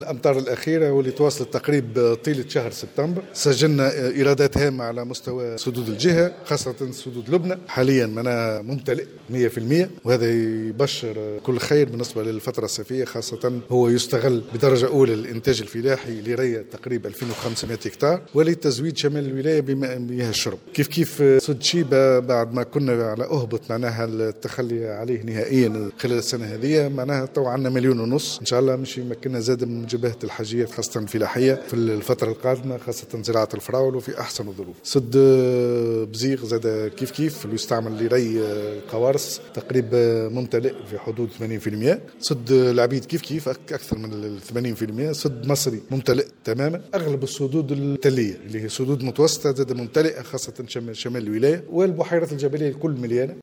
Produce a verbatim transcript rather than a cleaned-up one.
الأمطار الأخيرة واللي تواصلت تقريب طيلة شهر سبتمبر سجلنا إيرادات هامة على مستوى سدود الجهة، خاصة سدود لبنى حاليا منا ممتلئ مئة بالمئة، وهذا يبشر كل خير بالنسبة للفترة الصيفية، خاصة هو يستغل بدرجة أولى الإنتاج الفلاحي لري تقريبا ألفين وخمسمائة هكتار ولتزويد شمال الولاية بمياه الشرب. كيف كيف سد شيبة بعد ما كنا على أهبط معناها التخلي عليه نهائيا خلال السنة هذه، معناها تو عندنا مليون ونص إن شاء الله مش يمكننا زاد من جبهة الحاجيات خاصة الفلاحية في الفترة القادمة، خاصة زراعة الفراولة وفي أحسن الظروف. سد بزيغ زاد كيف كيف اللي يستعمل لري القوارص تقريبا ممتلئ في حدود ثمانين بالمئة. سد العبيد كيف كيف أكثر من ثمانين بالمئة. سد مصري ممتلئ تماما. أغلب السدود التلية اللي هي سدود متوسطة زاد ممتلئة خاصة شمال الولاية، والبحيرات الجبلية الكل مليانة.